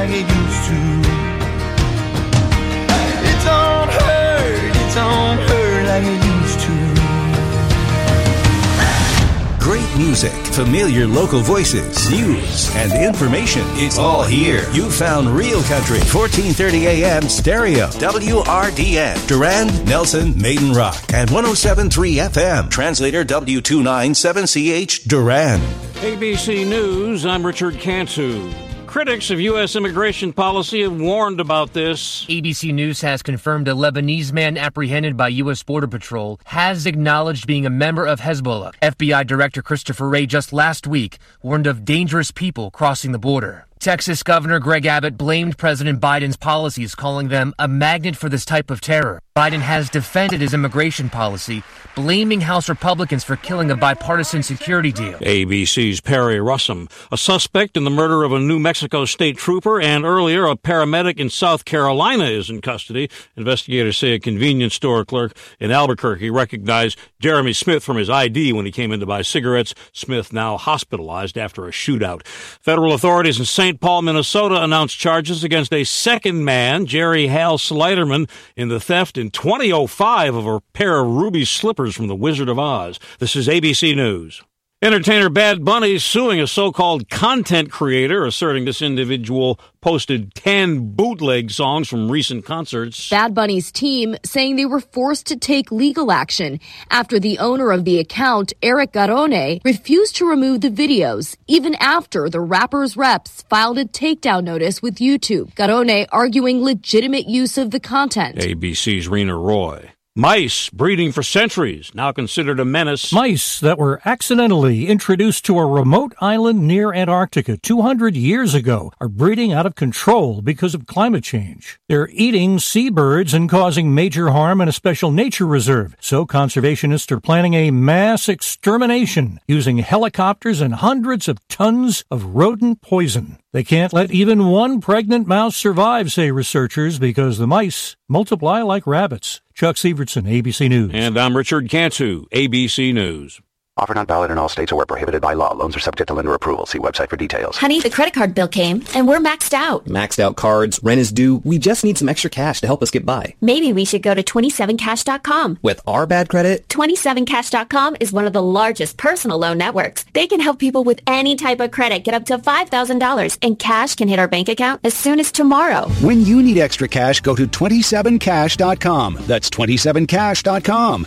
like it used to. It don't hurt like it used to. Great music, familiar local voices, news, and information. It's all here. You found Real Country, 1430 AM stereo, WRDN, Durand, Nelson, Maiden Rock, and 107.3 FM. Translator W297CH, Durand. ABC News, I'm Richard Cantu. Critics of U.S. immigration policy have warned about this. ABC News has confirmed a Lebanese man apprehended by U.S. Border Patrol has acknowledged being a member of Hezbollah. FBI Director Christopher Wray just last week warned of dangerous people crossing the border. Texas Governor Greg Abbott blamed President Biden's policies, calling them a magnet for this type of terror. Biden has defended his immigration policy, blaming House Republicans for killing a bipartisan security deal. ABC's Perry Russum, a suspect in the murder of a New Mexico state trooper and earlier a paramedic in South Carolina, is in custody. Investigators say a convenience store clerk in Albuquerque recognized Jeremy Smith from his ID when he came in to buy cigarettes. Smith now hospitalized after a shootout. Federal authorities in St. Paul, Minnesota announced charges against a second man, Jerry Hal Sliderman, in the theft in 2005 of a pair of ruby slippers from the Wizard of Oz. This is ABC News. Entertainer Bad Bunny suing a so-called content creator, asserting this individual posted 10 bootleg songs from recent concerts. Bad Bunny's team saying they were forced to take legal action after the owner of the account, Eric Garone, refused to remove the videos, even after the rapper's reps filed a takedown notice with YouTube. Garone arguing legitimate use of the content. ABC's Rena Roy. Mice breeding for centuries, now considered a menace. Mice that were accidentally introduced to a remote island near Antarctica 200 years ago are breeding out of control because of climate change. They're eating seabirds and causing major harm in a special nature reserve. So conservationists are planning a mass extermination using helicopters and hundreds of tons of rodent poison. They can't let even one pregnant mouse survive, say researchers, because the mice multiply like rabbits. Chuck Sievertson, ABC News. And I'm Richard Cantu, ABC News. Offer not valid in all states or where prohibited by law. Loans are subject to lender approval. See website for details. Honey, the credit card bill came, and we're maxed out. Maxed out cards, rent is due. We just need some extra cash to help us get by. Maybe we should go to 27cash.com. With our bad credit? 27cash.com is one of the largest personal loan networks. They can help people with any type of credit get up to $5,000, and cash can hit our bank account as soon as tomorrow. When you need extra cash, go to 27cash.com. That's 27cash.com.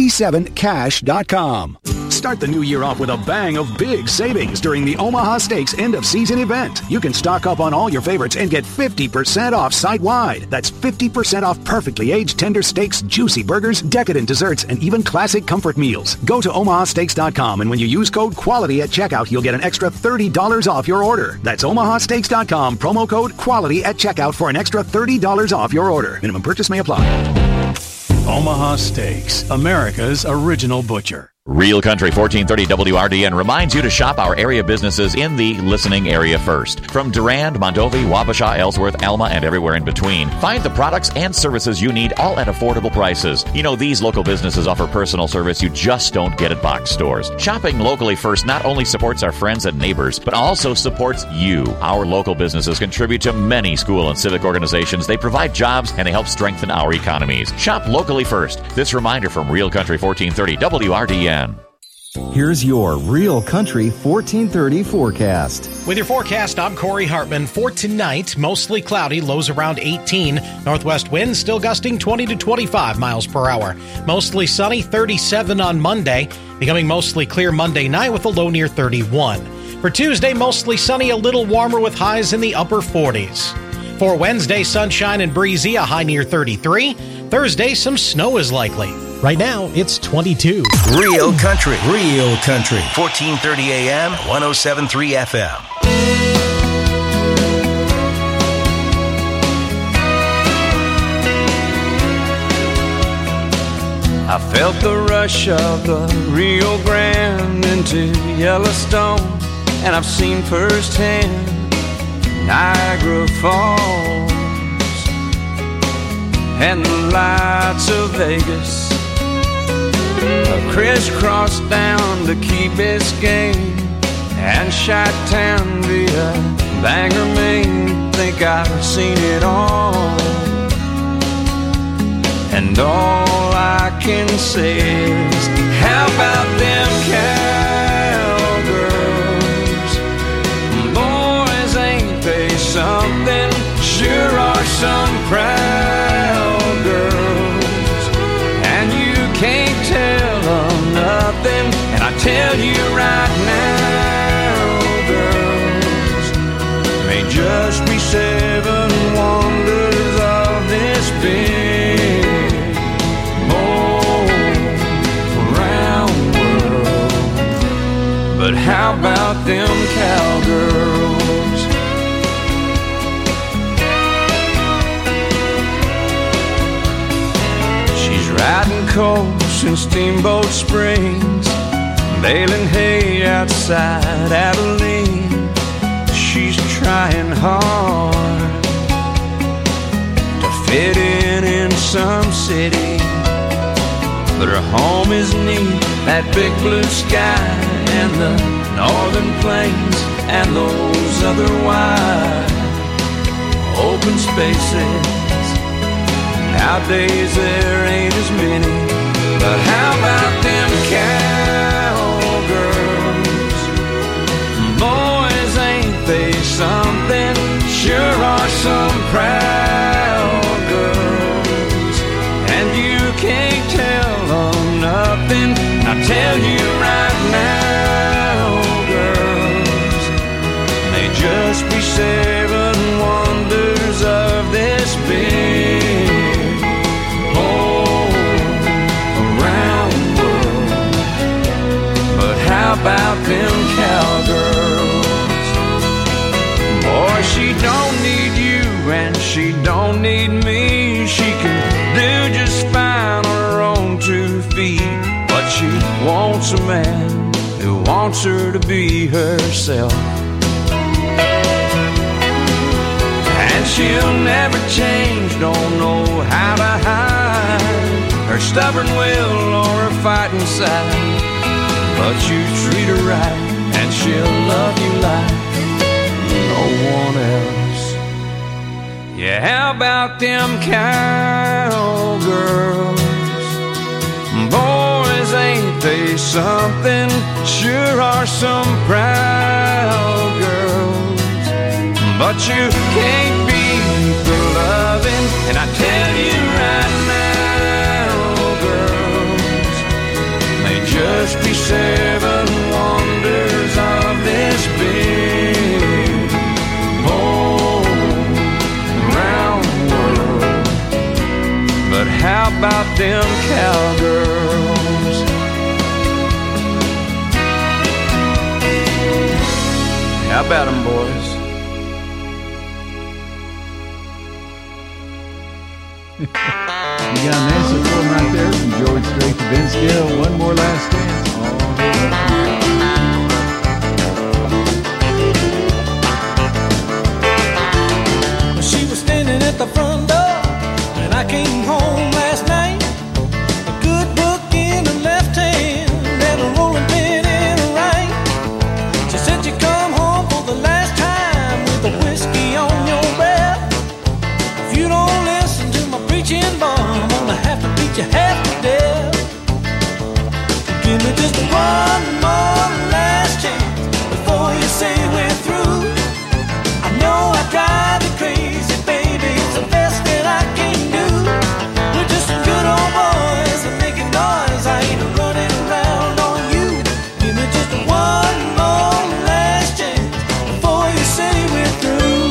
27cash.com. Start the new year off with a bang of big savings during the Omaha Steaks end-of-season event. You can stock up on all your favorites and get 50% off site-wide. That's 50% off perfectly aged tender steaks, juicy burgers, decadent desserts, and even classic comfort meals. Go to omahasteaks.com, and when you use code QUALITY at checkout, you'll get an extra $30 off your order. That's omahasteaks.com, promo code QUALITY at checkout for an extra $30 off your order. Minimum purchase may apply. Omaha Steaks, America's original butcher. Real Country 1430 WRDN reminds you to shop our area businesses in the listening area first. From Durand, Mondovi, Wabasha, Ellsworth, Alma, and everywhere in between. Find the products and services you need, all at affordable prices. You know, these local businesses offer personal service you just don't get at box stores. Shopping locally first not only supports our friends and neighbors, but also supports you. Our local businesses contribute to many school and civic organizations. They provide jobs, and they help strengthen our economies. Shop locally first. This reminder from Real Country 1430 WRDN. Here's your Real Country 1430 forecast. With your forecast, I'm Corey Hartman. For tonight, mostly cloudy, lows around 18. Northwest winds still gusting 20 to 25 miles per hour. Mostly sunny, 37 on Monday. Becoming mostly clear Monday night with a low near 31. For Tuesday, mostly sunny, a little warmer with highs in the upper 40s. For Wednesday, sunshine and breezy, a high near 33. Thursday, some snow is likely. Right now, it's 22. Real Country. 1430 AM, 107.3 FM. I felt the rush of the Rio Grande into Yellowstone, and I've seen firsthand Niagara Falls and the lights of Vegas. I crisscrossed down to Key Biscayne and Chi-Town via Bangor, Maine. think I've seen it all. And all I can say is, how about them cowgirls? Boys, ain't they something? Sure are some proud girls. And you can't tell them nothing. And I tell you right now, girls, may just be 7 wonders of this big old round world. But how about them cowgirls? She's riding coast in Steamboat Springs, baling hay outside Abilene. She's trying hard to fit in some city, but her home is neath that big blue sky and the northern plains and those other wide open spaces. Nowadays there ain't as many, but how about them cowgirls? Boys, ain't they something? Sure are some proud girls. And you can't tell them nothing. I tell you right now, girls, they just be 7 wonders of this big old round world. But how about them cowgirls? Boy, she don't need you and she don't need me. She can do just fine on her own 2 feet, but she wants a man who wants her to be herself. And she'll never change, don't know how to hide her stubborn will or her fighting side. But you treat her right and she'll love you like no one else. Yeah, how about them cowgirls? Boys, ain't they something? Sure are some proud girls. But you can't beat the loving. And I tell you right now, girls, may just be 7 wonders of this big old round world. But how about them cowgirls? How about them, boys? You got an answer for him right there from George Strait to Vince Gill. One more last dance. She was standing at the front door when I came home last night. A good book in her left hand and a rolling pin in her right. She said you come home for the last time with a whiskey on your breath. If you don't listen to my preaching, boy, I'm gonna have to beat you half to death. Give me just one more last chance before you say we're through. I know I drive you crazy, baby, it's the best that I can do. We're just some good old boys and making noise. I ain't running around on you. Give me just one more last chance before you say we're through.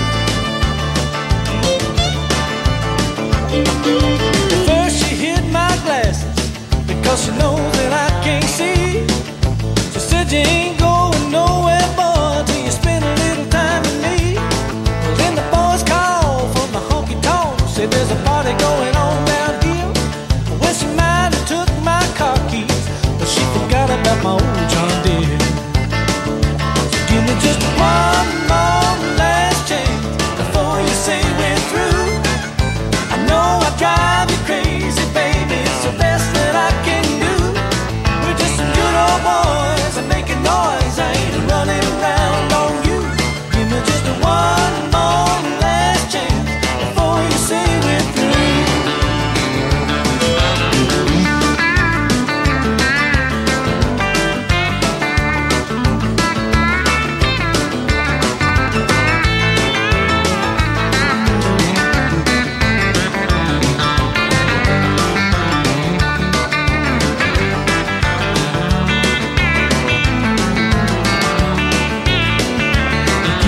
First she hid my glasses because she knows that I can't see. She said you ain't going nowhere, boy, till you spend a little time with me. Well, then the boys called from the honky-tonk, said there's a party going on down here. Well, she might have took my car keys, but she forgot about my old John Deere. So give me just one more last chance before you say we're through. I know I drive you crazy, baby, it's the best that I can do. We're just some good old boys and making noise.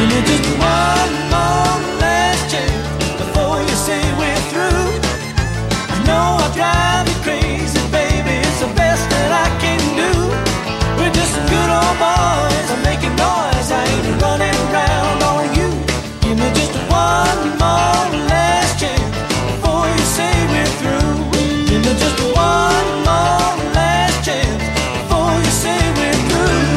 Give me just one more last chance before you say we're through. I know I drive you crazy, baby, it's the best that I can do. We're just some good old boys, I'm making noise, I ain't running around on you. Give me just one more last chance before you say we're through. Give me just one more last chance before you say we're through.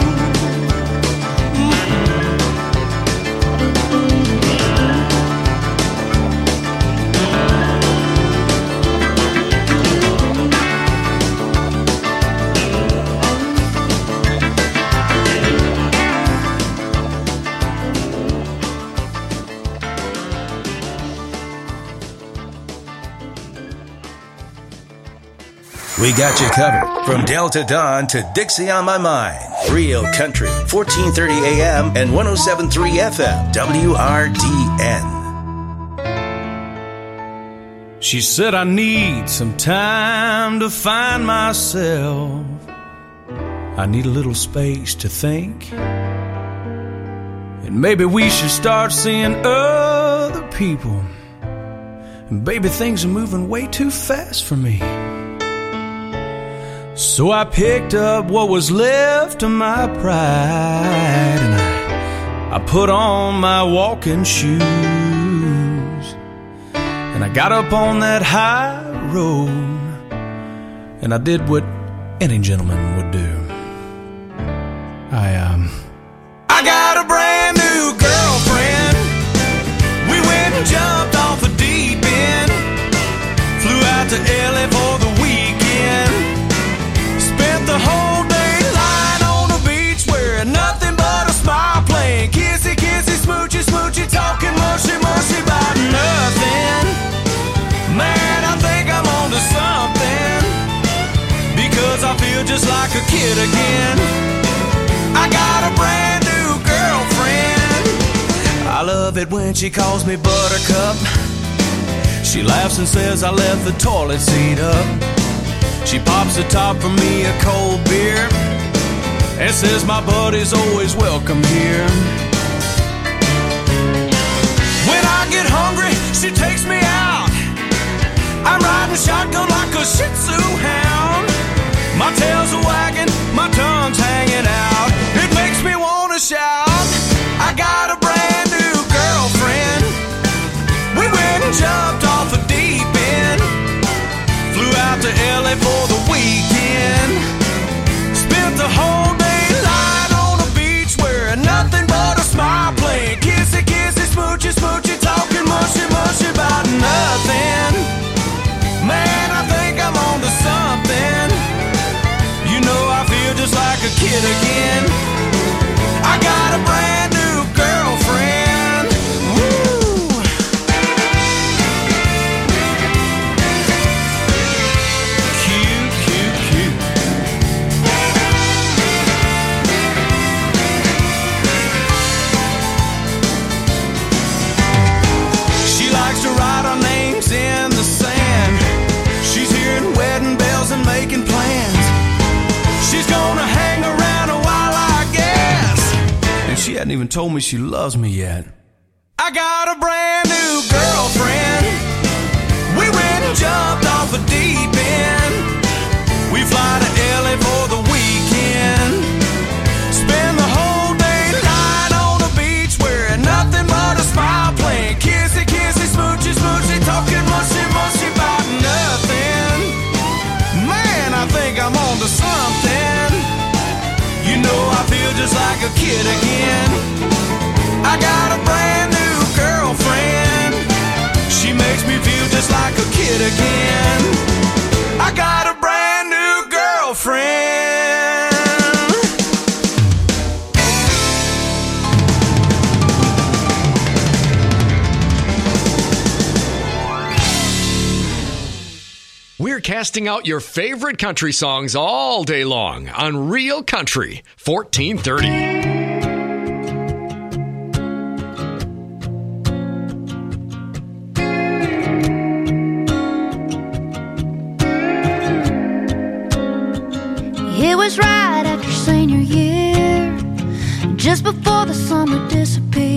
We got you covered from Delta Dawn to Dixie on My Mind. Real Country, 1430 AM and 107.3 FM, WRDN. She said I need some time to find myself. I need a little space to think. And maybe we should start seeing other people. And baby, things are moving way too fast for me. So I picked up what was left of my pride and I put on my walking shoes and I got up on that high road and I did what any gentleman would do. I got a brand new girlfriend. We went and jumped off a deep end, flew out to LA for the weekend. The whole day lying on the beach wearing nothing but a smile, playing kissy, kissy, smoochy, smoochy, talking mushy, mushy about nothing. Man, I think I'm on to something because I feel just like a kid again. I got a brand new girlfriend. I love it when she calls me Buttercup. She laughs and says I left the toilet seat up. She pops the top for me a cold beer and says my buddy's always welcome here. When I get hungry, she takes me out. I'm riding shotgun like a Shih Tzu hound. My tail's a wagging, my tongue's hanging out. It makes me want to shout. I got a brand new girlfriend. We went and jumped off a deep end, flew out to LA for the weekend. Spent the whole day lying on the beach wearing nothing but a smile, playing kissy, kissy, smoochy, smoochy, talking mushy, mushy about nothing. Man, I think I'm on to something. You know I feel just like a kid again. I got a brand new girlfriend. Woo! In the sand, she's hearing wedding bells and making plans. She's gonna hang around a while, I guess, and she hadn't even told me she loves me yet. I got a brand new girlfriend. We went and jumped off a deep end. We fly to LA for the weekend. Spend the whole day lying on the beach wearing nothing but a smile, playing kissy, kissy, smoochy, smoochy, talking mushy, mushy about nothing. Man, I think I'm on to something. You know I feel just like a kid again. I got a brand new girlfriend. She makes me feel just like a kid again. I got a brand new girlfriend. We're casting out your favorite country songs all day long on Real Country 1430. It was right after senior year, just before the summer disappeared.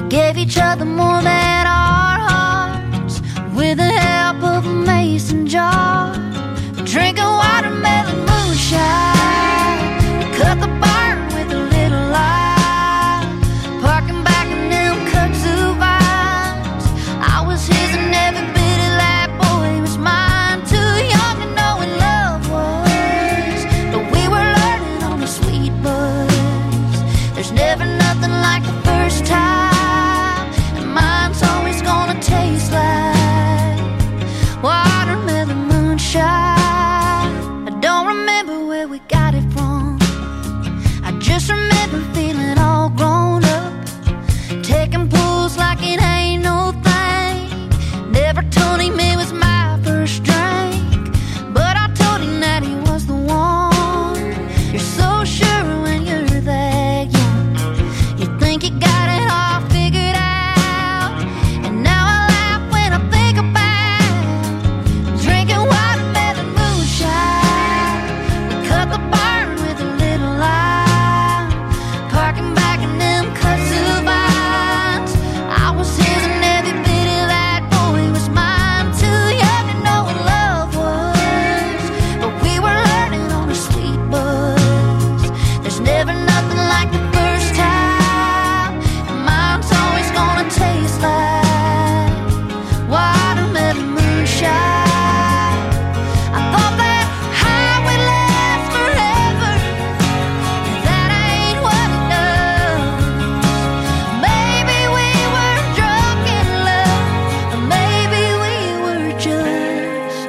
gave each other more than our hearts with the help of a mason jar. Drinking watermelon moonshine, cut the barn with a little light, parking back in them kudzu vines. I was his and every bit of that boy was mine. Too young to know what love was, but we were learning on the sweet buzz. There's never nothing like the first time, and mine's always gonna taste like watermelon moonshine. I don't remember where we got it from, I just remember feeling all grown up, taking pulls like it ain't no thing. Never told him it was my first drink, but I told him that he was the one. You're so sure when you're that young, you think you got it all figured out. And now I laugh when I think about drinking watermelon moonshine. We cut the barn with a little lime, parking back in them kudzu vines. I was his and every bit of that boy was mine. Too young to know what love was, but we were learning on a sweet buzz. There's never nothing like the first time, and mine's always gonna taste like watermelon moonshine. I thought that high would last forever, that ain't what it does. Maybe we were drunk in love, or maybe we were just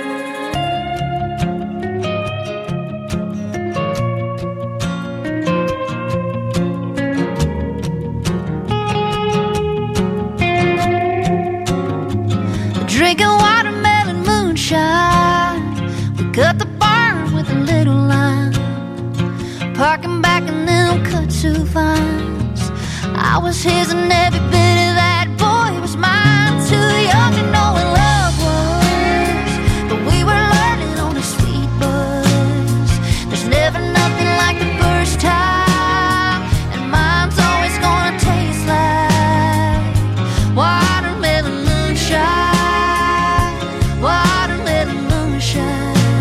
drinking watermelon moonshine. We cut the barn with a little lime, parking back in them kudzu vines. I was his and every bit of that boy was mine. Too young to know what love was, but we were learning on a sweet buzz. There's never nothing like the first time, and mine's always gonna taste like watermelon moonshine. Watermelon moonshine.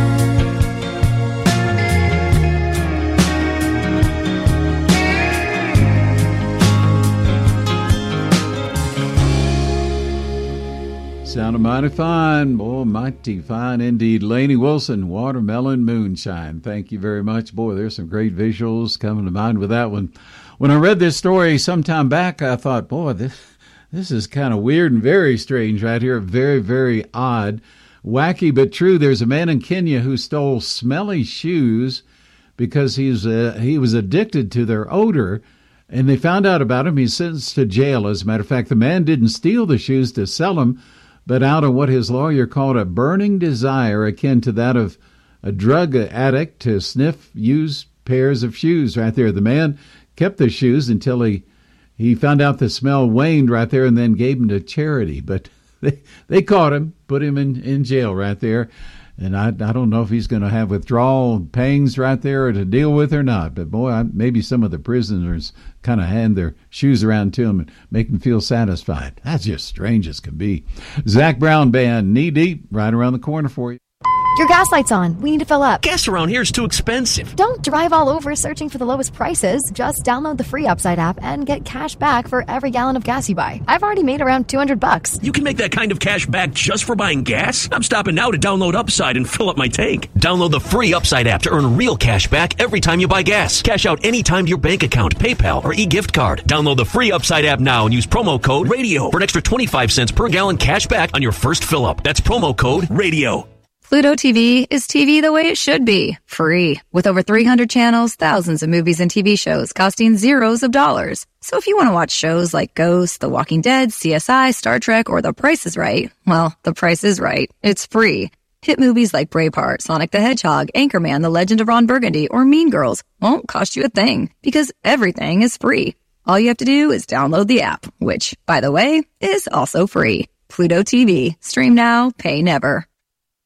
Sounded mighty fine. Boy, mighty fine indeed. Lainey Wilson, Watermelon Moonshine. Thank you very much. Boy, there's some great visuals coming to mind with that one. When I read this story some time back, I thought, boy, this is kind of weird and very strange right here. Very, very odd. Wacky but true. There's a man in Kenya who stole smelly shoes because he was addicted to their odor, and they found out about him. He's sentenced to jail. As a matter of fact, the man didn't steal the shoes to sell them, but out of what his lawyer called a burning desire akin to that of a drug addict to sniff used pairs of shoes right there. The man kept the shoes until he found out the smell waned right there and then gave them to charity. But they caught him, put him in jail right there. And I don't know if he's going to have withdrawal pangs right there to deal with or not. But, boy, maybe some of the prisoners kind of hand their shoes around to him and make him feel satisfied. That's just strange as can be. Zach Brown Band, Knee Deep, right around the corner for you. Your gas light's on. We need to fill up. Gas around here is too expensive. Don't drive all over searching for the lowest prices. Just download the free Upside app and get cash back for every gallon of gas you buy. I've already made around $200. You can make that kind of cash back just for buying gas? I'm stopping now to download Upside and fill up my tank. Download the free Upside app to earn real cash back every time you buy gas. Cash out anytime to your bank account, PayPal, or e-gift card. Download the free Upside app now and use promo code RADIO for an extra 25 cents per gallon cash back on your first fill up. That's promo code RADIO. Pluto TV is TV the way it should be, free. With over 300 channels, thousands of movies and TV shows costing zeros of dollars. So if you want to watch shows like Ghost, The Walking Dead, CSI, Star Trek, or The Price is Right, well, The Price is Right. It's free. Hit movies like Braveheart, Sonic the Hedgehog, Anchorman, The Legend of Ron Burgundy, or Mean Girls won't cost you a thing, because everything is free. All you have to do is download the app, which, by the way, is also free. Pluto TV. Stream now, pay never.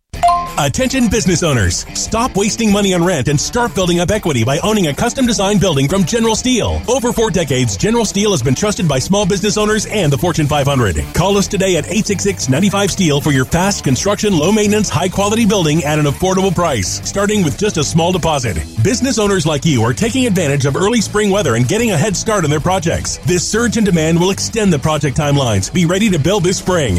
Attention business owners. Stop wasting money on rent and start building up equity by owning a custom-designed building from General Steel. Over 4 decades, General Steel has been trusted by small business owners and the Fortune 500. Call us today at 866-95-STEEL for your fast construction, low-maintenance, high-quality building at an affordable price, starting with just a small deposit. Business owners like you are taking advantage of early spring weather and getting a head start on their projects. This surge in demand will extend the project timelines. Be ready to build this spring.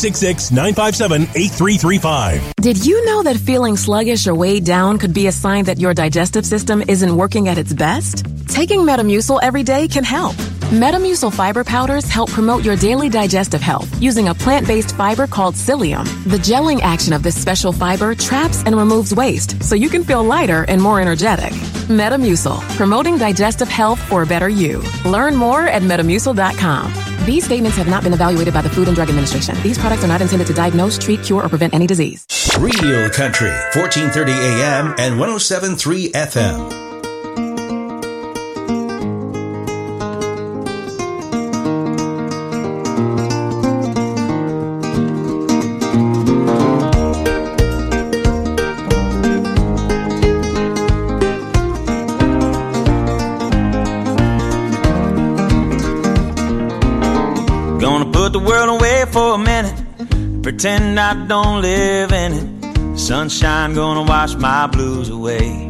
866-957-8335. Did you know that feeling sluggish or weighed down could be a sign that your digestive system isn't working at its best? Taking Metamucil every day can help. Metamucil fiber powders help promote your daily digestive health using a plant-based fiber called psyllium. The gelling action of this special fiber traps and removes waste so you can feel lighter and more energetic. Metamucil, promoting digestive health for a better you. Learn more at metamucil.com. These statements have not been evaluated by the Food and Drug Administration. These products are not intended to diagnose, treat, cure, or prevent any disease. Real Country, 1430 AM and 107.3 FM. The world away for a minute, pretend I don't live in it. Sunshine gonna wash my blues away.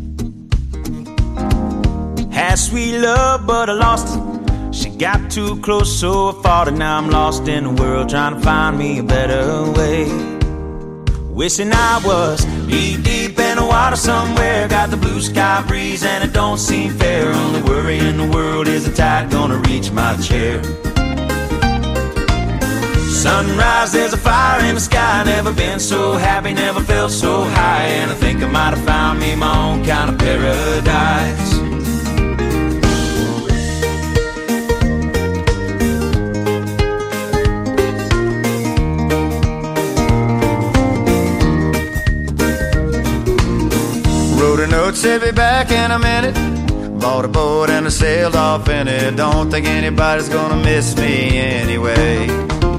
Had sweet love but I lost it. She got too close so I fought it. Now I'm lost in the world trying to find me a better way. Wishing I was deep in the water somewhere. Got the blue sky breeze and it don't seem fair. Only worry in the world is the tide gonna reach my chair. Sunrise, there's a fire in the sky. Never been so happy, never felt so high. And I think I might have found me my own kind of paradise. Wrote a note, said be back in a minute. Bought a boat and I sailed off in it. Don't think anybody's gonna miss me anyway.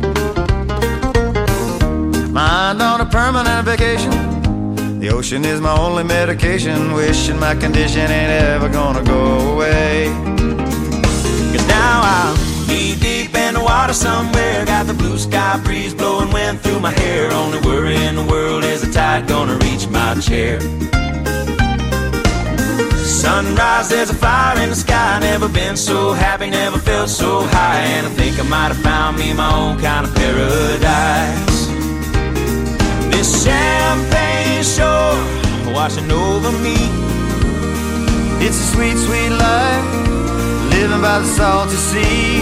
Mind on a permanent vacation. The ocean is my only medication. Wishing my condition ain't ever gonna go away. Cause now I'll be deep in the water somewhere. Got the blue sky breeze blowing wind through my hair. Only worry in the world is the tide gonna reach my chair. Sunrise, there's a fire in the sky. Never been so happy, never felt so high. And I think I might have found me my own kind of paradise. This champagne shore washing over me. It's a sweet, sweet life, living by the salty sea.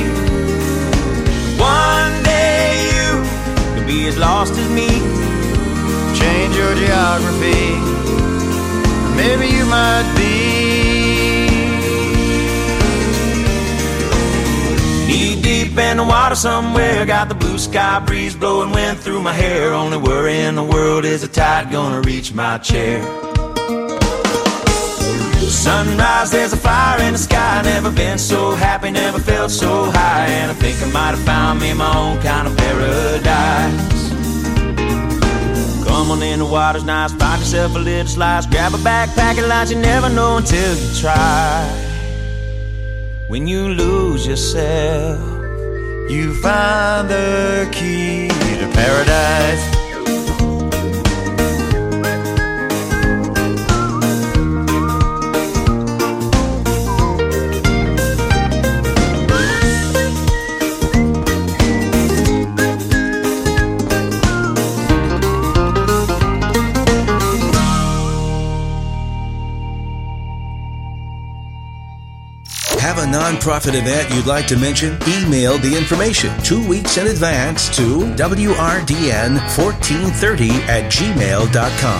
One day you could be as lost as me. Change your geography, maybe you might be. Knee deep in the water somewhere. Got the blue sky breeze blowing wind through my hair. Only worry in the world is the tide gonna reach my chair. Sunrise, there's a fire in the sky. Never been so happy, never felt so high. And I think I might have found me my own kind of paradise. Come on in, the water's nice. Find yourself a little slice. Grab a backpack and lunch. You never know until you try. When you lose yourself, you find the key to paradise. Have a nonprofit event you'd like to mention? Email the information 2 weeks in advance to wrdn1430@gmail.com.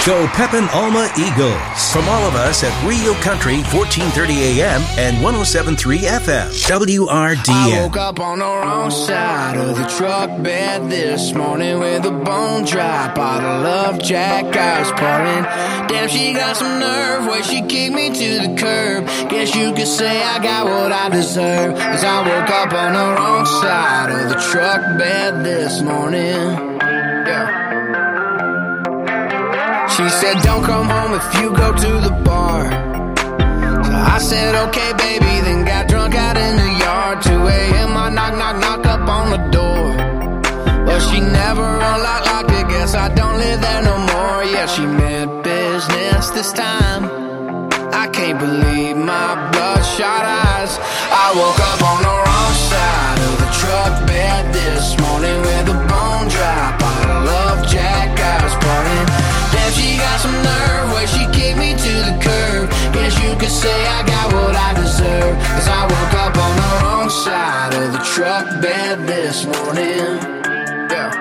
Go Pepin Alma Eagles. From all of us at Real Country 1430 AM and 107.3 FM. WRDN. I woke up on the wrong side of the truck bed this morning with a bone dry bottle of Jack I was pouring. Damn, she got some nerve where she kicked me to the curb. Guess you could say I got what I deserve. Cause I woke up on the wrong side of the truck bed this morning. Yeah. She said, don't come home if you go to the bar. So I said, okay, baby, then got drunk out in the yard. 2 a.m. I knock up on the door. But she never unlocked it, guess I don't live there no more. Yeah, she meant business this time. I can't believe my bloodshot eyes. I woke up on the wrong side of the truck bed this morning with a bone dry bottle of Jack I was pouring. Damn, she got some nerve where she kicked me to the curb. Guess you could say I got what I deserve. Cause I woke up on the wrong side of the truck bed this morning. Yeah.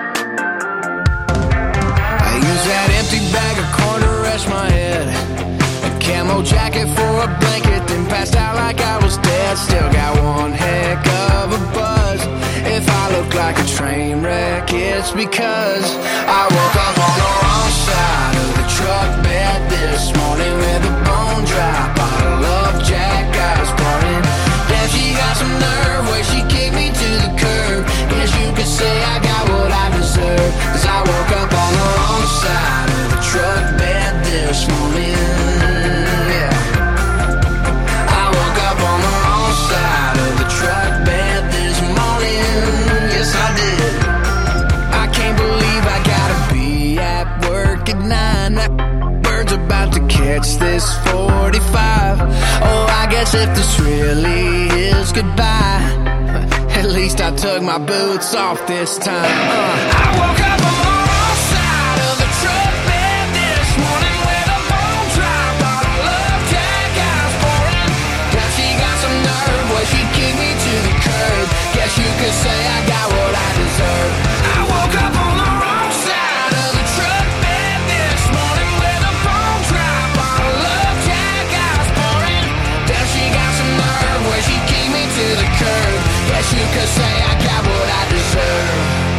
I used that empty bag of corn to rest my head. A camo jacket for a blanket, then passed out like I was dead. Still got one heck of a buzz. If I look like a train wreck, it's because I woke up on the wrong side of the truck bed this morning with a bone dry bottle of Jack I was pouring. Damn, she got some nerve where she kicked me to the curb. Guess you could say I got what I deserve. Cause I woke up on the wrong side of the truck bed this morning. Yeah. I woke up on the wrong side of the truck bed this morning. Yes, I did. I can't believe I gotta be at work at 9. That bird's about to catch this 45. Oh, I guess if this really is goodbye, at least I took my boots off this time. I woke up on the wrong side of the truck bed this morning with a bone dry bottle of Jack I was pouring. Now she got some nerve where she kicked me to the curb. Guess you could say I got what I deserve. I woke up on the wrong side of the truck bed this morning with a bone dry bottle of Jack I was pouring. Now she got some nerve where she kicked me to the curb. Guess you could say I got what I deserve.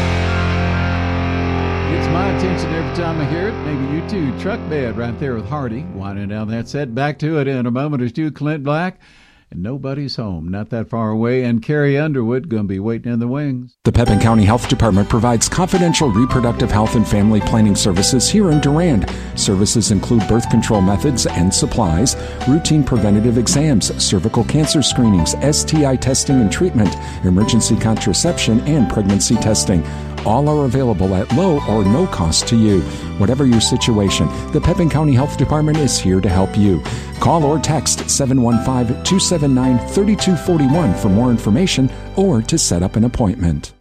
Gets my attention every time I hear it. Maybe you too. Truck bed right there with Hardy. Winding down that set. Back to it in a moment or two. Clint Black. And nobody's home, not that far away, and Carrie Underwood going to be waiting in the wings. The Pepin County Health Department provides confidential reproductive health and family planning services here in Durand. Services include birth control methods and supplies, routine preventative exams, cervical cancer screenings, STI testing and treatment, emergency contraception, and pregnancy testing. All are available at low or no cost to you. Whatever your situation, the Pepin County Health Department is here to help you. Call or text 715-279-3241 for more information or to set up an appointment.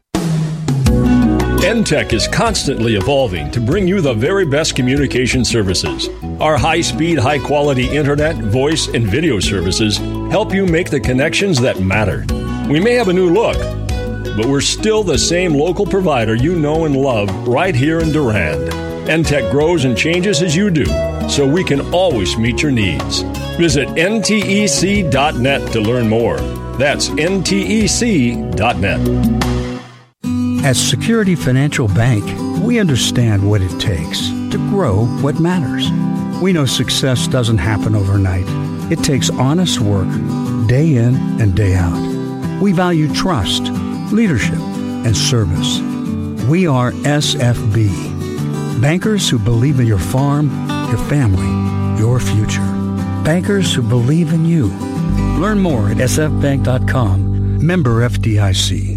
NTech is constantly evolving to bring you the very best communication services. Our high-speed, high-quality internet, voice, and video services help you make the connections that matter. We may have a new look, but we're still the same local provider you know and love right here in Durand. NTech grows and changes as you do, so we can always meet your needs. Visit ntec.net to learn more. That's ntec.net. At Security Financial Bank, we understand what it takes to grow what matters. We know success doesn't happen overnight. It takes honest work, day in and day out. We value trust, leadership, and service. We are SFB, bankers who believe in your farm, your family, your future. Bankers who believe in you. Learn more at sfbank.com. Member FDIC.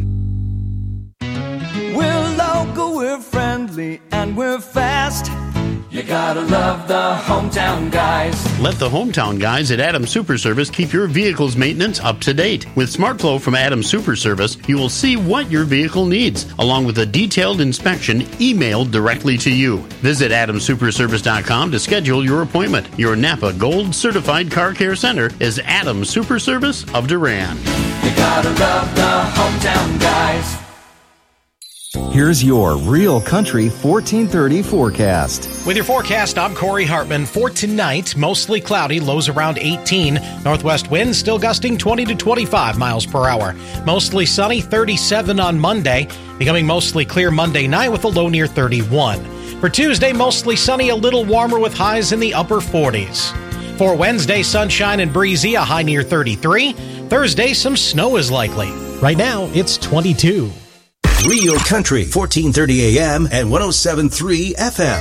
We're local, we're friendly, and we're fast. You gotta love the hometown guys. Let the hometown guys at Adams Super Service keep your vehicle's maintenance up to date. With SmartFlow from Adams Super Service, you will see what your vehicle needs, along with a detailed inspection emailed directly to you. Visit AdamSuperService.com to schedule your appointment. Your Napa Gold Certified Car Care Center is Adams Super Service of Durand. You gotta love the hometown guys. Here's your Real Country 1430 forecast. With your forecast, I'm Corey Hartman. For tonight, mostly cloudy, lows around 18. Northwest winds still gusting 20 to 25 miles per hour. Mostly sunny, 37 on Monday. Becoming mostly clear Monday night with a low near 31. For Tuesday, mostly sunny, a little warmer with highs in the upper 40s. For Wednesday, sunshine and breezy, a high near 33. Thursday, some snow is likely. Right now, it's 22. Real Country, 1430 AM and 107.3 FM.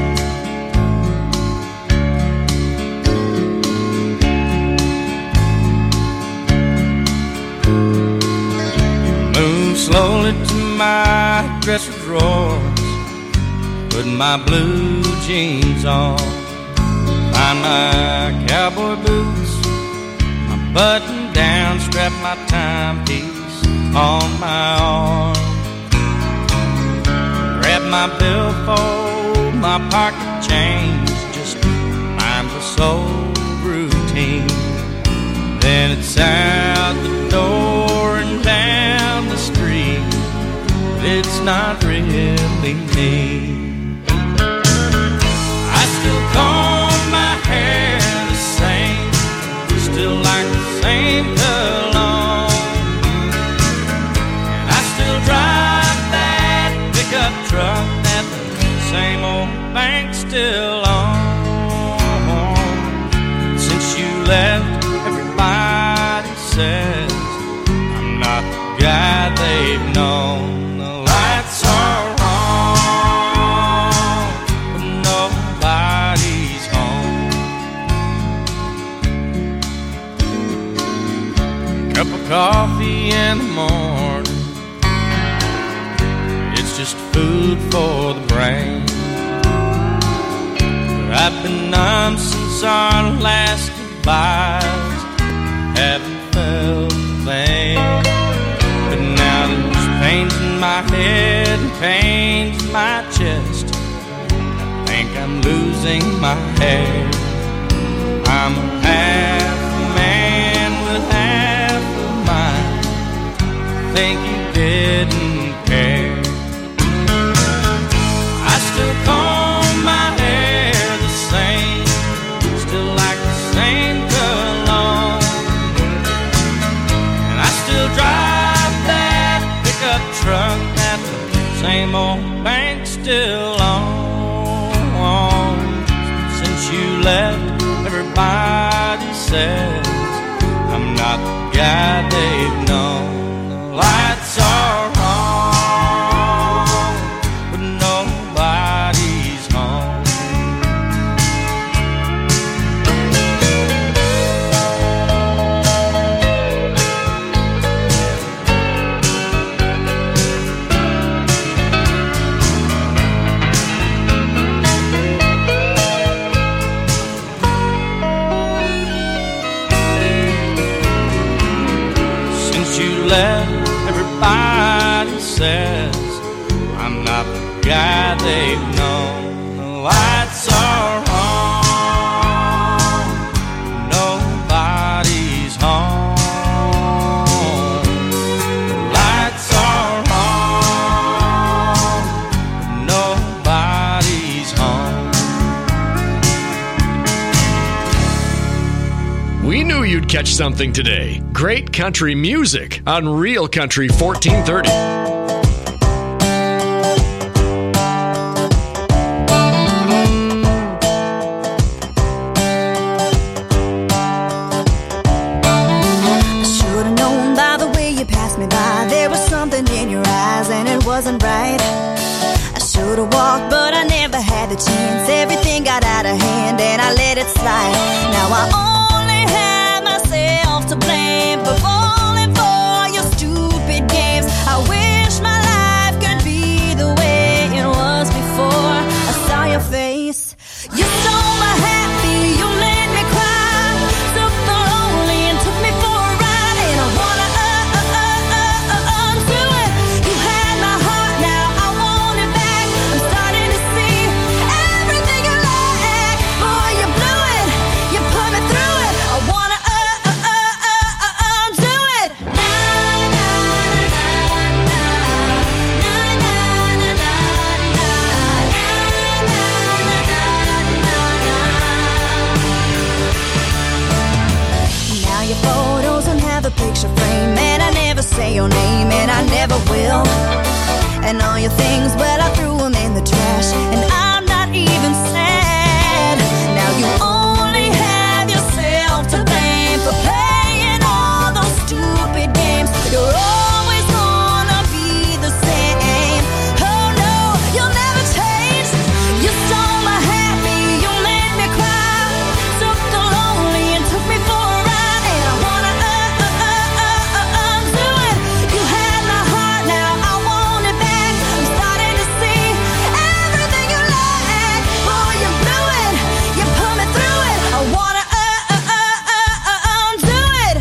Move slowly to my dresser drawers, put my blue jeans on, find my cowboy boots, my button down, strap my timepiece on my arm. Grab my billfold, my pocket change, just mindless old routine. Then it's out the door and down the street, but it's not really me. I still comb my hair the same, still like the same cologne, and I still drive that pickup truck that the same old bank still owns. Since you left, everybody says I'm not the guy they've known. The lights are on, but nobody's home. Cup of coffee in the morning, it's just food for the brain. But I've been numb since our last goodbyes, haven't felt the pain. But now there's pains in my head and pains in my chest, I think I'm losing my hair. I'm a half a man with half a mind, I think you didn't care. I still comb my hair the same, still like the same cologne, and I still drive that pickup truck that the same old bank still owns. Since you left, everybody says I'm not the guy they've known. The lights are on, but nobody's home. Since you left, everybody says I'm not the guy they've known. The lights are on, nobody's home. The lights are on, nobody's home. We knew you'd catch something today. Great country music on Real Country 1430. Should've known by the way you passed me by, there was something in your eyes and it wasn't right. I should've walked, but I never had the chance. Everything got out of hand and I let it slide. Now I only have myself to blame for falling for your stupid games. I wish my life could be the way it was before I saw your face. You stole my happy, you made me cry, took the lonely and took me for a ride, and I wanna undo it. You had my heart, now I want it back. I'm starting to see everything you lack. Boy, you blew it. never will. And all your things, well, I threw them in the trash, and I'm not even sad. Now you only have yourself to blame for playing all those stupid games. You're always gonna be the same. Oh no, you'll never change. You stole my happy, you made me cry. Took the lonely and took me for a ride, and I wanna undo it. You had my heart, now I want it back. I'm starting to see everything you like. Boy, you blew it, you put me through it. I wanna undo it.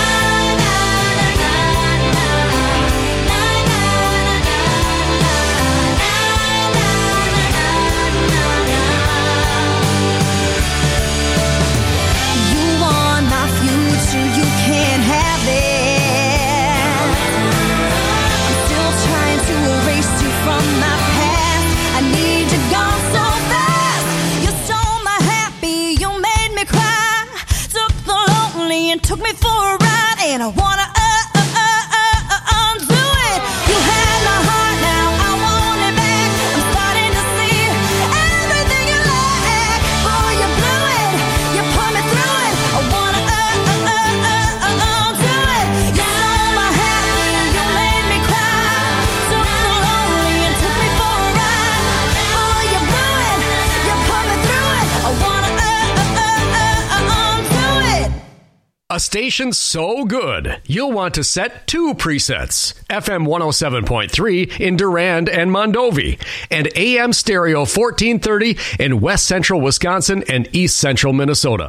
You want my future, you can't have it. I'm still trying to erase you from my past. I need you gone so fast. You stole my happy, you made me cry. Took the lonely and took me for a ride, and I wanna undo it. You had my heart, now I want it back. I'm starting to see everything you like. Boy, you blew it, you put me through it. I wanna undo it. You stole my happy, you made me cry. Took the lonely and took me for a ride. Boy, you blew it, you put me through it. I wanna undo it. A station so good, you'll want to set 2 presets. FM 107.3 in Durand and Mondovi, and AM stereo 1430 in West Central Wisconsin and East Central Minnesota.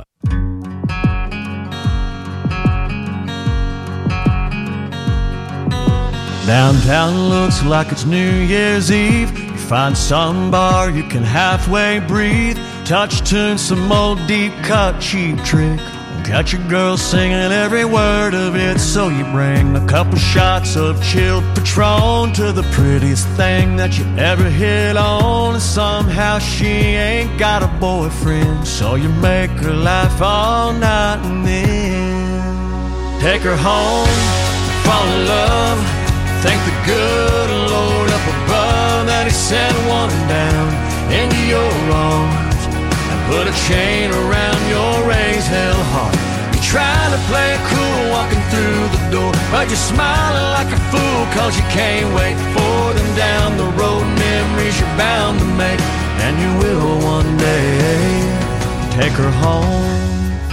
Downtown looks like it's New Year's Eve. You find some bar you can halfway breathe. Touch tune, some old deep cut cheap trick. Got your girl singing every word of it, so you bring a couple shots of chilled Patron to the prettiest thing that you ever hit on. And somehow she ain't got a boyfriend, so you make her laugh all night, and then take her home, fall in love. Thank the good Lord up above that he sent one down into your arms and put a chain around your raised hell heart. You're trying to play it cool walking through the door, but you're smiling like a fool cause you can't wait for them down the road. Memories you're bound to make, and you will one day. Take her home.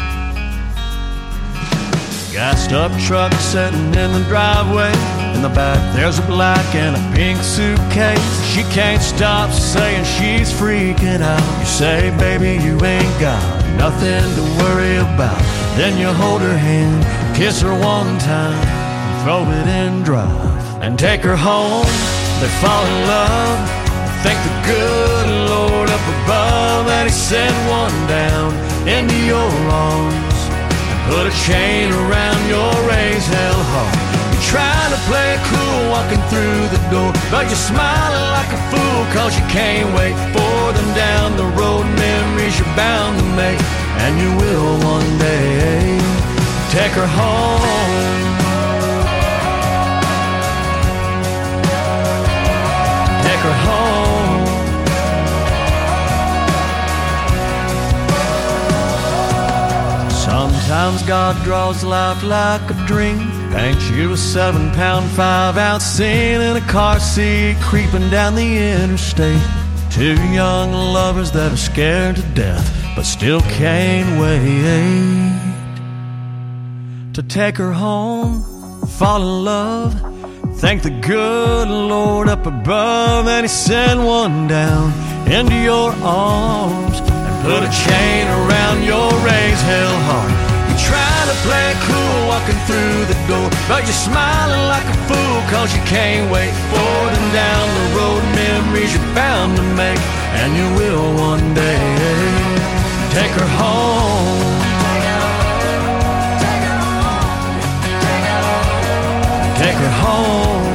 Gassed up truck sitting in the driveway. In the back there's a black and a pink suitcase. She can't stop saying she's freaking out. You say, baby, you ain't got nothing to worry about. Then you hold her hand, kiss her one time, throw it in drive, and take her home. They fall in love. Thank the good Lord up above that he sent one down into your arms. Put a chain around your raised hell heart. You're trying to play it cool walking through the door, but you're smiling like a fool cause you can't wait for them down the road. Memories you're bound to make, and you will one day. Take her home. Take her home. Sometimes God draws life like a dream, paints you a 7-pound 5-ounce scene in a car seat creeping down the interstate. 2 young lovers that are scared to death but still can't wait to take her home, fall in love. Thank the good Lord up above that he sent one down into your arms and put a chain around your raised hell heart. You're trying to play it cool walking through the door, but you're smiling like a fool cause you can't wait for them down the road. Memories you're bound to make, and you will one day. Take her home. Take her home.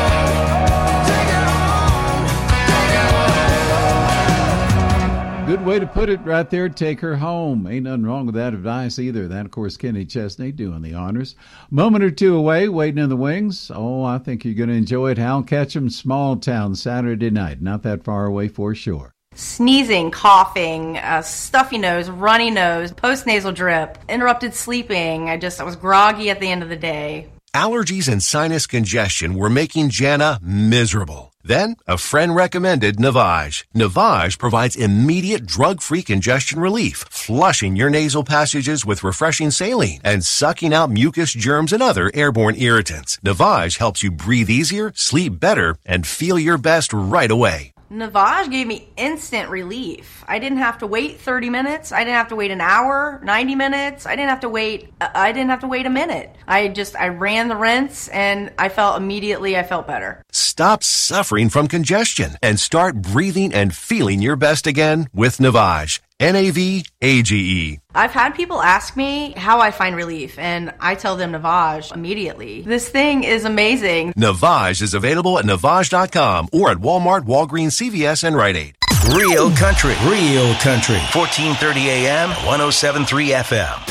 Good way to put it right there. Take her home. Ain't nothing wrong with that advice either. That, of course, Kenny Chesney doing the honors. Moment or two away, waiting in the wings. Oh, I think you're going to enjoy it. Hal Ketchum, Small Town, Saturday night. Not that far away for sure. Sneezing, coughing, stuffy nose, runny nose, post-nasal drip, interrupted sleeping. I was groggy at the end of the day. Allergies and sinus congestion were making Jana miserable. Then, a friend recommended Navage. Navage provides immediate drug-free congestion relief, flushing your nasal passages with refreshing saline and sucking out mucus, germs, and other airborne irritants. Navage helps you breathe easier, sleep better, and feel your best right away. Navage gave me instant relief. I didn't have to wait 30 minutes. I didn't have to wait an hour, 90 minutes. I didn't have to wait a minute. I ran the rinse and I felt better. Stop suffering from congestion and start breathing and feeling your best again with Navage. Navage. I've had people ask me how I find relief, and I tell them Navage immediately. This thing is amazing. Navage is available at Navage.com or at Walmart, Walgreens, CVS, and Rite Aid. Real country. 1430 AM, 107.3 FM.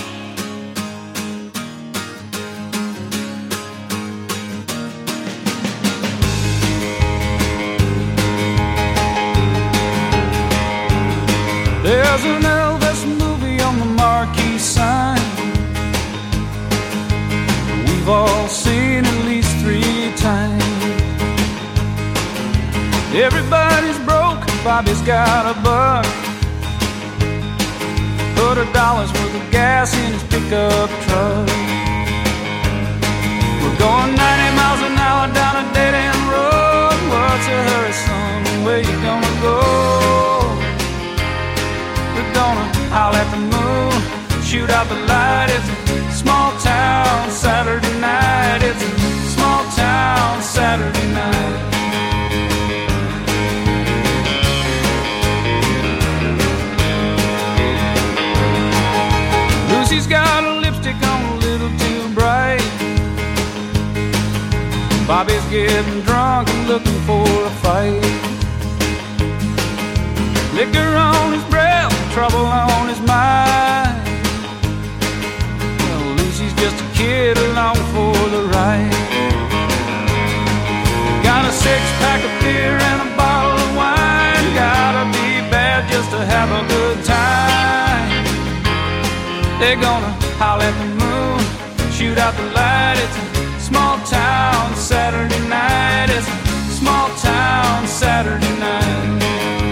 There's an Elvis movie on the marquee sign. We've all seen at least 3 times. Everybody's broke, Bobby's got a buck. Put $1 worth of gas in his pickup truck. We're going 90 miles an hour down a dead-end road. What's a hurry, son? Where you gonna go? We're gonna howl at the moon, shoot out the light. It's a small town Saturday night. It's a small town Saturday night. Lucy's got a lipstick on a little too bright. Bobby's getting drunk and looking for a fight. Liquor on his breath, trouble on his mind. Well, Lucy's just a kid along for the ride. Got a 6-pack of beer and a bottle of wine. Gotta be bad just to have a good time. They're gonna howl at the moon, shoot out the light. It's a small town Saturday night. It's a small town Saturday night.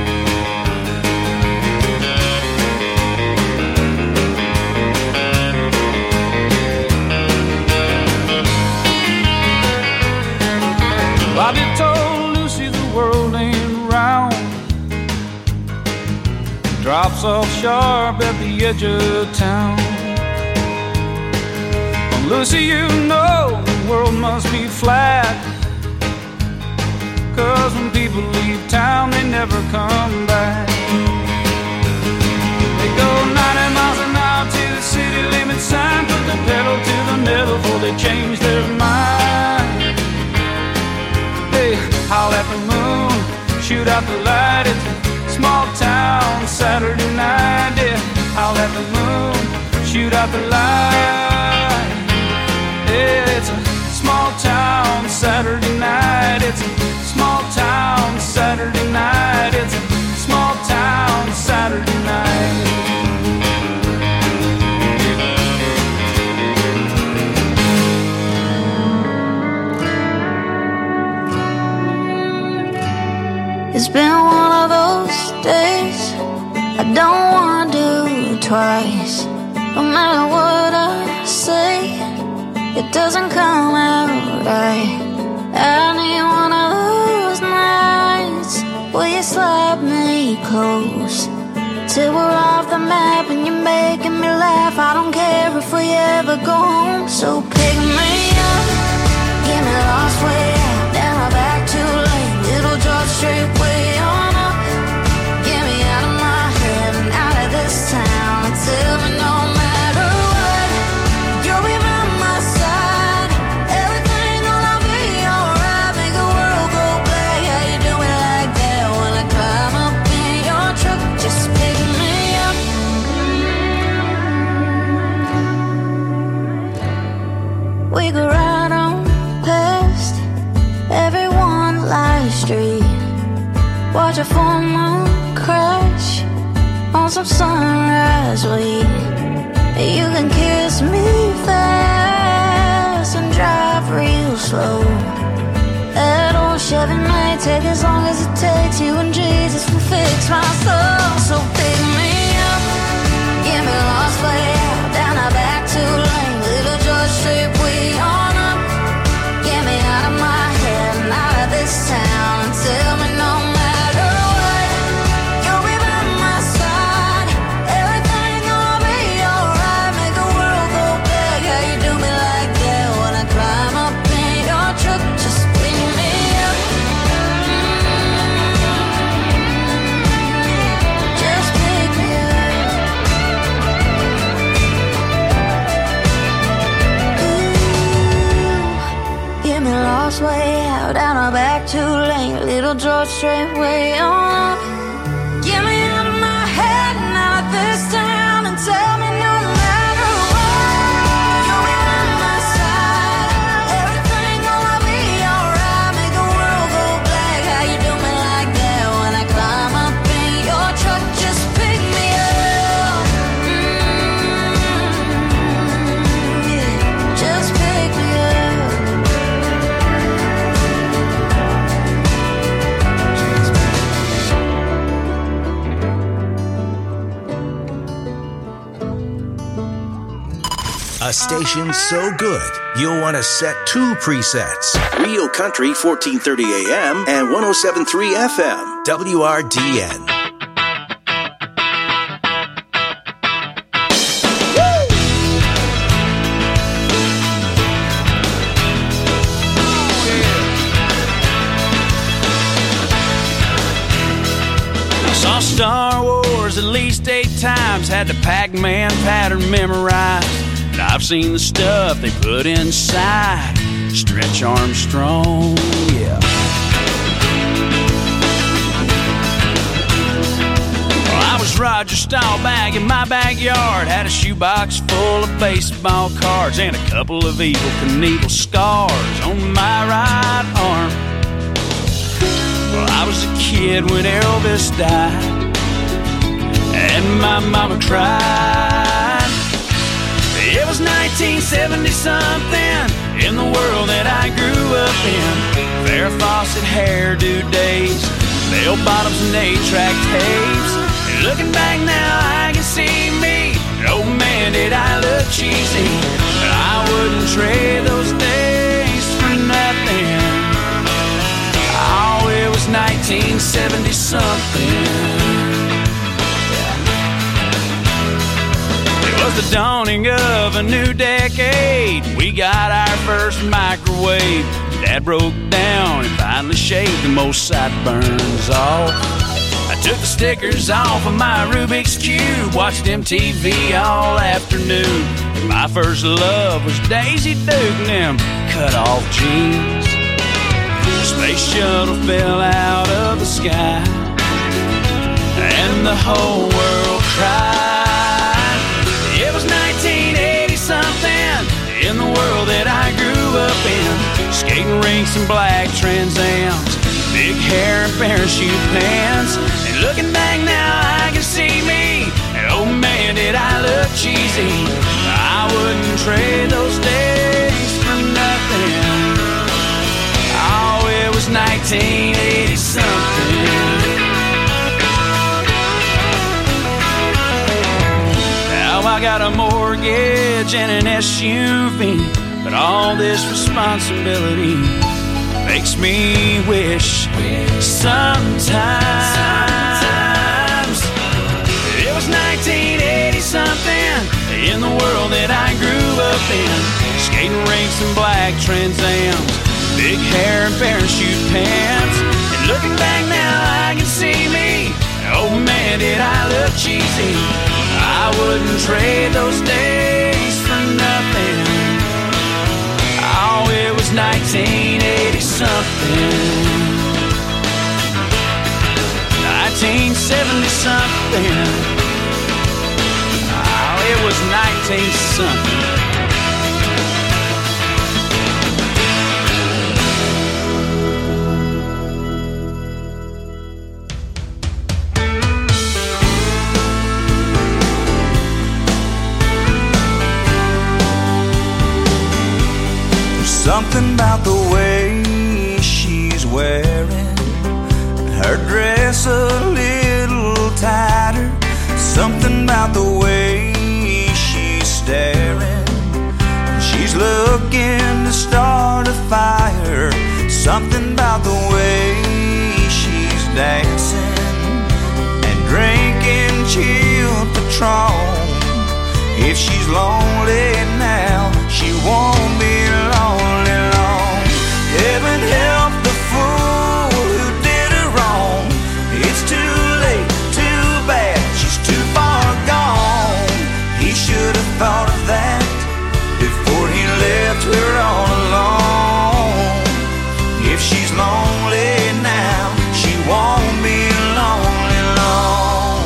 Bobby told Lucy the world ain't round. Drops off sharp at the edge of town. Well, Lucy, you know the world must be flat. 'Cause when people leave town, they never come back. They go 90 miles an hour to the city limit sign. Put the pedal to the metal before they change their mind. They howl at the moon, shoot out the light. It's a small town Saturday night. Yeah, howl at the moon, shoot out the light. Yeah, it's a small town Saturday night. It's a small town Saturday night. It's a small town Saturday night. It's been one of those days I don't want to do twice. No matter what I say, it doesn't come out right. I need one of those nights where you slap me close till we're off the map and you're making me laugh. I don't care if we ever go home. So pick me up, get me lost way out, then I'm back too late. Little drop straight way on up. Get me out of my head and out of this town. And tell me no matter what, you'll be by my side. Everything gonna be alright. Make the world go black. How you do it like that when I climb up in your truck? Just pick me slow. That old Chevy may take as long as it takes. You and Jesus will fix my soul. So pick me up, get me lost way out, down a back 2 lane, Little George Street, way on up. Get me out of my head and out of this town, and tell me no matter what, you'll be by my side. Everything gonna be alright. Make the world go back. How you do me like that when I climb up in your truck? Just pick me up. Just pick me up. Ooh, get me lost way out, down a back 2 lane, Little George Street, way on up. Get me out of my head and out of this town, and tell me no matter what, you'll be by my side. Everything gonna be alright. Make the world go black. How you do me like that when I climb up in your truck? Just pick me up. Yeah. Just pick me up. A station so good, you'll want to set 2 presets. Real Country 1430 AM and 107.3 FM, WRDN. I saw Star Wars at least 8 times, had the Pac-Man pattern memorized. And I've seen the stuff they put inside Stretch Armstrong, yeah. Well, I was Roger Staubach in my backyard, had a shoebox full of baseball cards and a couple of Evel Knievel scars on my right arm. Well, I was a kid when Elvis died, and my mama cried. It was 1970-something in the world that I grew up in. Farrah Fawcett hairdo days, bell bottoms and 8-track tapes. And looking back now, I can see me. Oh man, did I look cheesy. But I wouldn't trade those days for nothing. Oh, it was 1970-something. It was the dawning of a new decade. We got our first microwave. Dad broke down and finally shaved the most sideburns off. I took the stickers off of my Rubik's Cube, watched MTV all afternoon. And my first love was Daisy Duke and them cut-off jeans. The space shuttle fell out of the sky, and the whole world cried. It was 1980-something in the world that I grew up in. Skating rinks and black Trans Ams, big hair and parachute pants. And looking back now, I can see me. And oh man, did I look cheesy. I wouldn't trade those days for nothing. Oh, it was 1980-something. I got a mortgage and an SUV, but all this responsibility makes me wish sometimes it was 1980-something in the world that I grew up in. Skating rinks and black Trans Ams, big hair and parachute pants. And looking back now, I can see me. Oh man, did I look cheesy. I wouldn't trade those days for nothing. Oh, it was 1980-something. 1970-something. Oh, it was 19-something. Something about the way she's wearing her dress a little tighter. Something about the way she's staring. She's looking to start a fire. Something about the way she's dancing and drinking chilled Patron. If she's lonely now, she won't be lonely long. Heaven help the fool who did her wrong. It's too late, too bad, she's too far gone. He should have thought of that before he left her all alone. If she's lonely now, she won't be lonely long.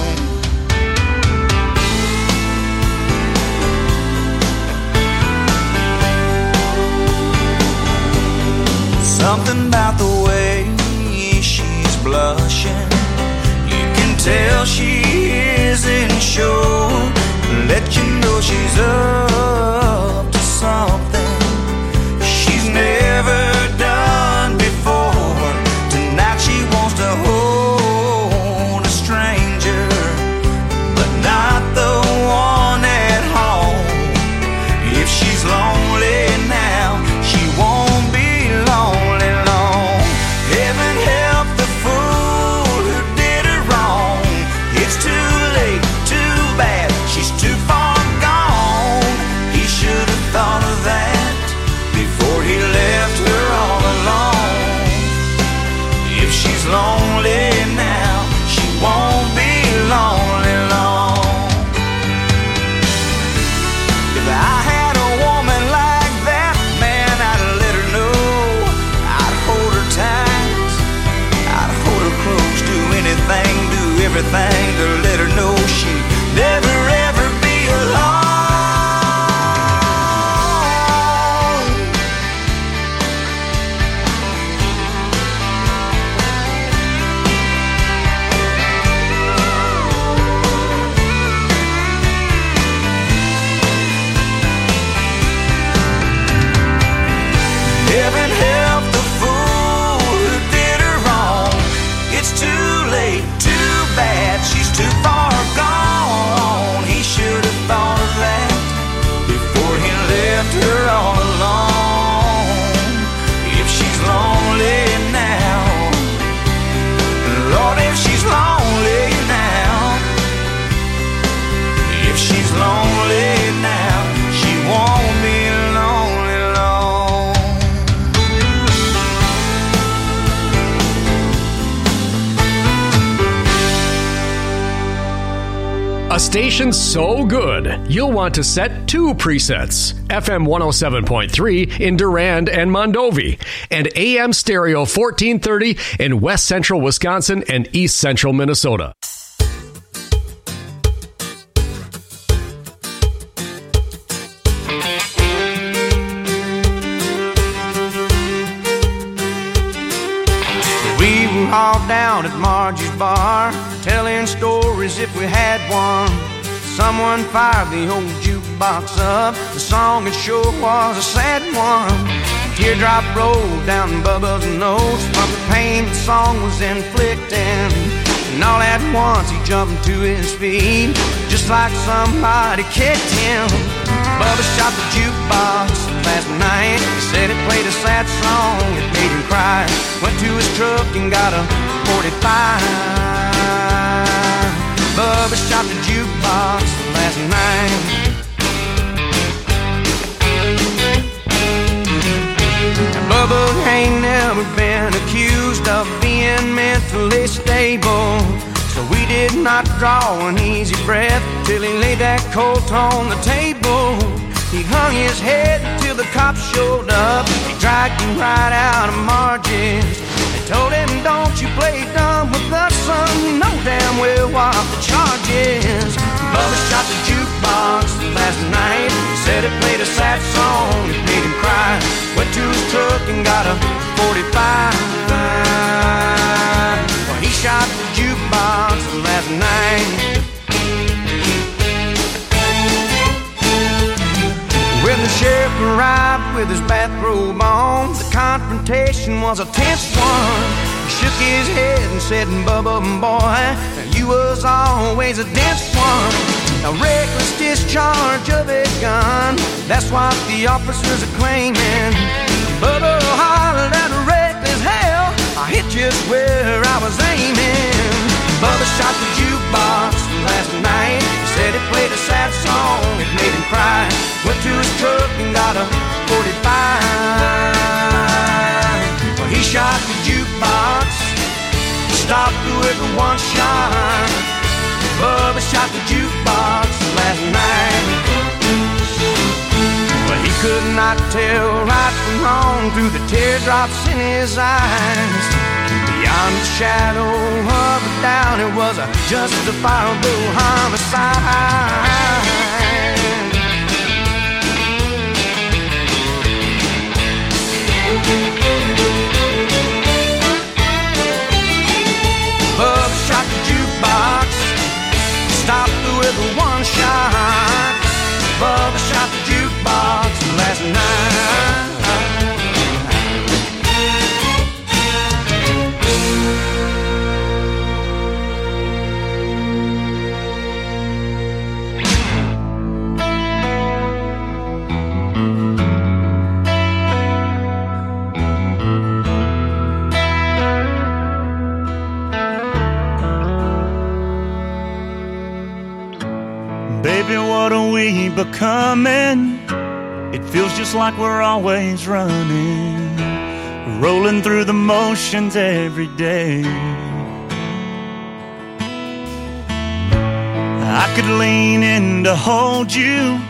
Something about the way she's blushing, you can tell she isn't sure. Let you know she's up to something she's never done before. Tonight she wants to hold a stranger, but not the one at home. If she's lonely now, she won't be lonely long. Heaven help the fool who did her wrong. It's too late, too bad, she's too far gone. He should have thought of that before he left her all alone. If she's lonely now, she won't be lonely long. If I had a woman like that, man, I'd let her know. I'd hold her tight, I'd hold her close, do anything, do everything to let her know she'd never ever be alone. Heaven help the fool who did her wrong. It's too late, too bad, she's too far gone. He should have thought of that before he left her all alone. If she's lonely now, Lord, if she's lonely now, if she's lonely now, she won't be lonely long. A station so good, you'll want to set 2 presets. FM 107.3 in Durand and Mondovi, and AM stereo 1430 in West Central Wisconsin and East Central Minnesota. We were all down at Margie's bar, telling stories if we had one. Someone fired the old jukebox up. The song it sure was a sad one. A teardrop rolled down Bubba's nose from the pain the song was inflicting. And all at once he jumped to his feet, just like somebody kicked him. Bubba shot the jukebox last night. He said it played a sad song, it made him cry. Went to his truck and got a 45. Bubba shot the jukebox last night. Now Bubba ain't never been accused of being mentally stable, so we did not draw an easy breath till he laid that Colt on the table. He hung his head till the cops showed up. He dragged him right out of Margie's. They told him, don't you play dumb with us, son. You know damn well what the charge is. Bubba shot the jukebox last night. He said it played a sad song, it made him cry. Went to his truck and got a 45. Well, he shot the jukebox last night. When the sheriff arrived with his bathrobe on. The confrontation was a tense one. He shook his head and said, Bubba, boy, you was always a dense one. A reckless discharge of a gun, that's what the officers are claiming. Bubba hollered at a reckless hell, I hit just where I was aiming. Bubba shot the jukebox last night. He said it played a sad song, it made him cry. Went to his truck and got a 45. Well, he shot the jukebox, stopped with one shot. Bubba shot the jukebox last night. Well, he could not tell right from wrong through the teardrops in his eyes. Beyond the shadow of a doubt, it was a justifiable homicide. Bubba shot the jukebox, stopped with one shot. Bubba shot the jukebox last night. Baby, what are we becoming? It feels just like we're always running, rolling through the motions every day. I could lean in to hold you,